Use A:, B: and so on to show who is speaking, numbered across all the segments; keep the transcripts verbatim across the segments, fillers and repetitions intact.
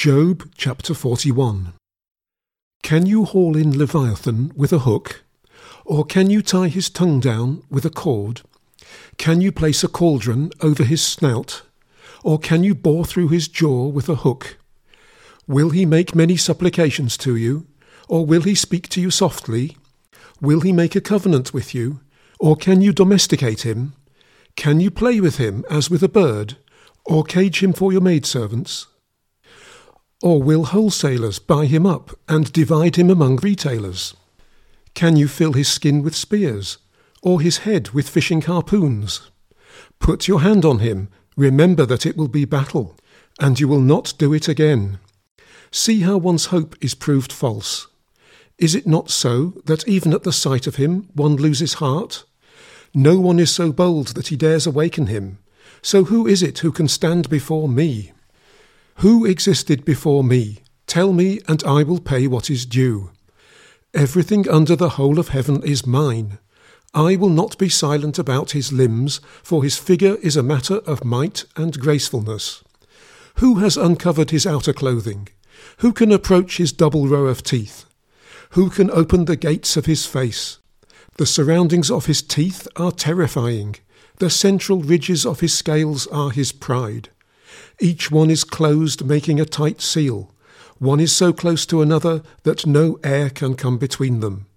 A: Job chapter forty-one. Can you haul in Leviathan with a hook? Or can you tie his tongue down with a cord? Can you place a cauldron over his snout? Or can you bore through his jaw with a hook? Will he make many supplications to you? Or will he speak to you softly? Will he make a covenant with you? Or can you domesticate him? Can you play with him as with a bird? Or cage him for your maidservants? Or will wholesalers buy him up and divide him among retailers? Can you fill his skin with spears, or his head with fishing harpoons? Put your hand on him, remember that it will be battle, and you will not do it again. See how one's hope is proved false. Is it not so that even at the sight of him one loses heart? No one is so bold that he dares awaken him. So who is it who can stand before me? Who existed before me? Tell me, and I will pay what is due. Everything under the whole of heaven is mine. I will not be silent about his limbs, for his figure is a matter of might and gracefulness. Who has uncovered his outer clothing? Who can approach his double row of teeth? Who can open the gates of his face? The surroundings of his teeth are terrifying. The central ridges of his scales are his pride. Each one is closed, making a tight seal. One is so close to another that no air can come between them.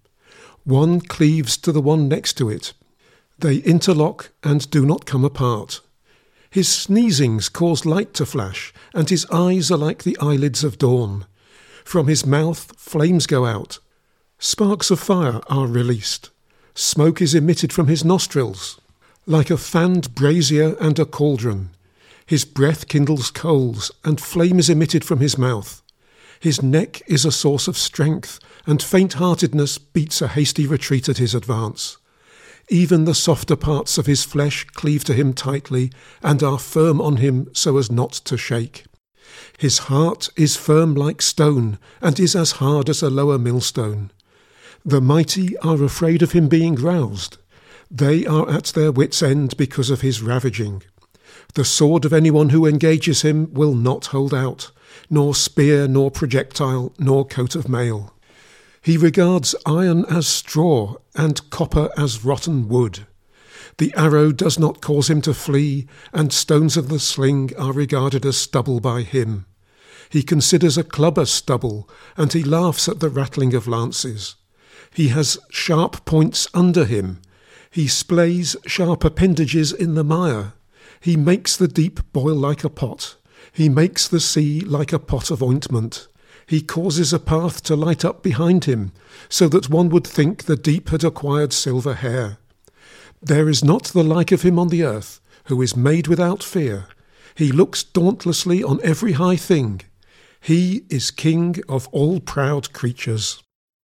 A: One cleaves to the one next to it. They interlock and do not come apart. His sneezings cause light to flash, and his eyes are like the eyelids of dawn. From his mouth flames go out. Sparks of fire are released. Smoke is emitted from his nostrils, like a fanned brazier and a cauldron. His breath kindles coals, and flame is emitted from his mouth. His neck is a source of strength, and faint-heartedness beats a hasty retreat at his advance. Even the softer parts of his flesh cleave to him tightly, and are firm on him so as not to shake. His heart is firm like stone, and is as hard as a lower millstone. The mighty are afraid of him being roused. They are at their wits' end because of his ravaging. The sword of anyone who engages him will not hold out, nor spear, nor projectile, nor coat of mail. He regards iron as straw, and copper as rotten wood. The arrow does not cause him to flee, and stones of the sling are regarded as stubble by him. He considers a club as stubble, and he laughs at the rattling of lances. He has sharp points under him. He splays sharp appendages in the mire. He makes the deep boil like a pot. He makes the sea like a pot of ointment. He causes a path to light up behind him, so that one would think the deep had acquired silver hair. There is not the like of him on the earth, who is made without fear. He looks dauntlessly on every high thing. He is king of all proud creatures.